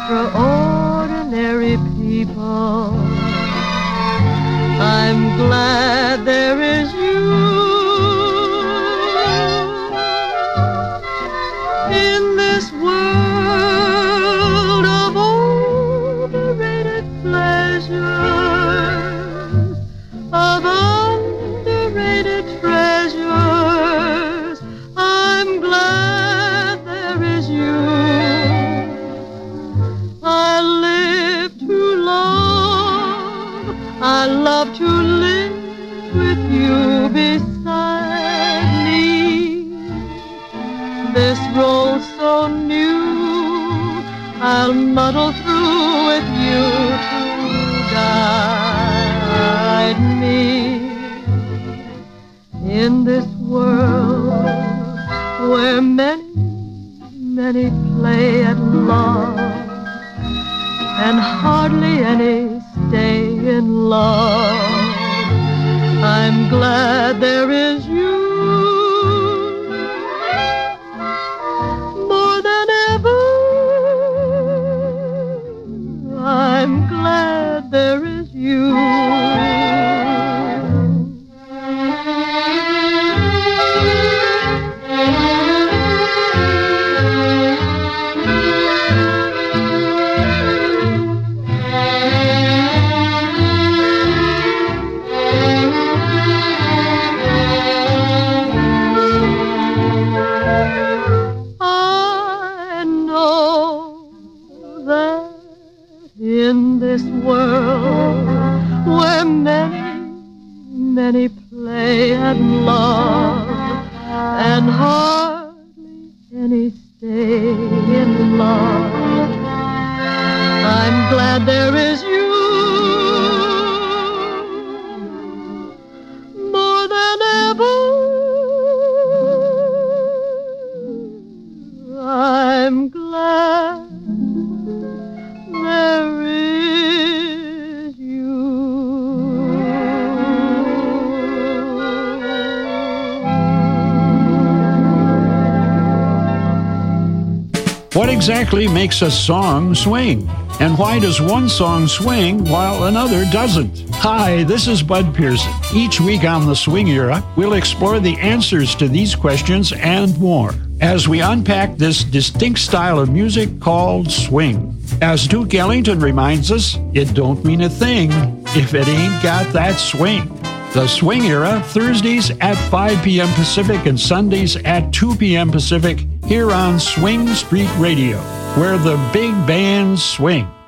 extraordinary people. I'm glad there is you in this world of overrated pleasures, of underrated treasures. I'm glad there is you. I live to love, I love to live with you beside me. This role so new, I'll muddle through with you to guide me. In this world where many, many play at love, and hardly any stay in love, I'm glad there is you. More than ever, I'm glad there is you. In this world where many, many play at love, and hardly any stay in love, I'm glad there is you. More than ever, I'm glad there is you. What exactly makes a song swing? And why does one song swing while another doesn't? Hi, this is Bud Pearson. Each week on The Swing Era, we'll explore the answers to these questions and more as we unpack this distinct style of music called swing. As Duke Ellington reminds us, it don't mean a thing if it ain't got that swing. The Swing Era, Thursdays at 5 p.m. Pacific and Sundays at 2 p.m. Pacific, here on Swing Street Radio, where the big bands swing.